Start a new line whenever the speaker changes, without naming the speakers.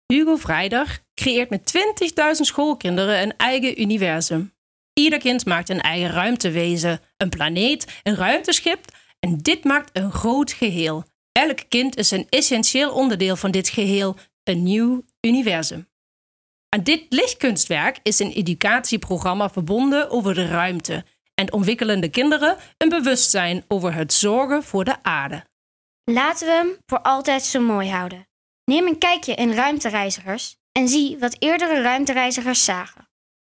Hugo Vrijdag creëert met 20.000 schoolkinderen een eigen universum. Ieder kind maakt een eigen ruimtewezen, een planeet, een ruimteschip en dit maakt een groot geheel. Elk kind is een essentieel onderdeel van dit geheel, een nieuw universum. Aan dit lichtkunstwerk is een educatieprogramma verbonden over de ruimte en ontwikkelen de kinderen een bewustzijn over het zorgen voor de aarde.
Laten we hem voor altijd zo mooi houden. Neem een kijkje in Ruimtereizigers en zie wat eerdere ruimtereizigers zagen.